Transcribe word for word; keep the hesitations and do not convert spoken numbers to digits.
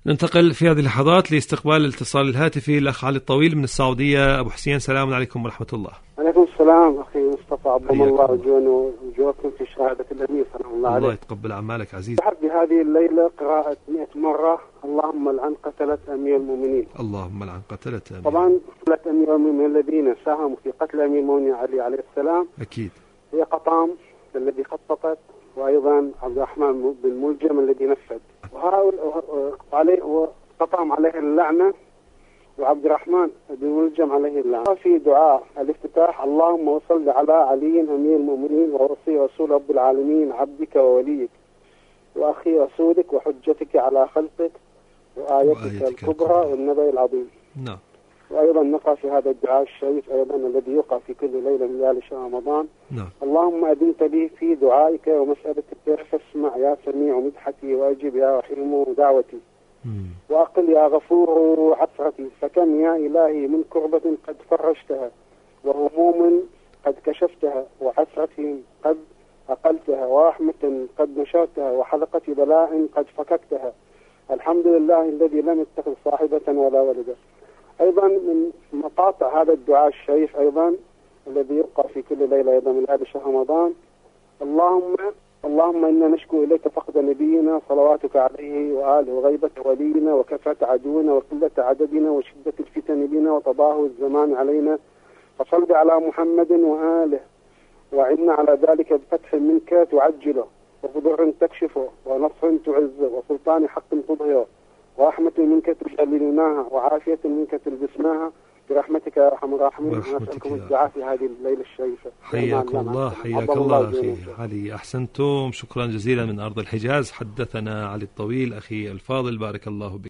ننتقل في هذه اللحظات لاستقبال الاتصال الهاتفي الأخ علي الطويل من السعودية. أبو حسين، سلام عليكم ورحمة الله. عليكم السلام أخي مصطفى، عظم الله وجونه وجوكم في شهادة الأمير سلام الله عليه. الله يتقبل أعمالك عزيز. أحب هذه الليلة قراءة مئة مرة اللهم لعن قتلة أمير المؤمنين. اللهم لعن قتلة أمير. طبعا قتلة أمير المؤمنين الذين ساهموا في قتل أمير المؤمنين علي عليه السلام أكيد هي قطام الذي خططت، وأيضا عبد الرحمن بن ملجم الذي نفذ، وهؤلاء عليه قطام عليه اللعنة، وعبد الرحمن بن ملجم عليه اللعنة. في دعاء الافتتاح اللهم وصل على علي أمير المؤمنين ووصي رسول رب العالمين عبدك ووليك وأخي رسولك وحجتك على خلقك وآيتك الكبرى والنبي العظيم. نعم. وأيضا نقرأ في هذا الدعاء الشريف أيضا الذي يقع في كل ليلة من ليالي شهر رمضان. نعم. اللهم أذنت لي في دعائك ومسألتك فاسمع يا سميع مدحتي وأجب يا رحيم دعوتي وأقل يا غفور عثرتي، فكم يا إلهي من كربة قد فرجتها وهموم قد كشفتها وحسرة قد أقلتها ورحمة قد نشرتها وحلقة بلاء قد فككتها. الحمد لله الذي لم يتخذ صاحبة ولا ولدا. أيضا من مقاطع هذا الدعاء الشريف أيضا الذي يبقى في كل ليلة أيضا من هذا شهر رمضان اللهم اللهم إنا نشكو إليك فقد نبينا صلواتك عليه وآله وغيبة ولينا وكثرة عدونا وقلة عددنا وشدة الفتن بنا وتضاهل الزمان علينا، فصل على محمد وآله وعنا على ذلك بفتح منك تعجله وفضر تكشفه ونصر تعزه وسلطان حق تظهره ورحمة منك تجللناها وعافية منك تلبسناها برحمتك يا أرحم الراحمين. نسألكم الدعاء في هذه الليلة الشريفة. حياكم الله حياك الله أخي علي، أحسنتم، شكرا جزيلا من أرض الحجاز. حدثنا علي الطويل أخي الفاضل، بارك الله بك.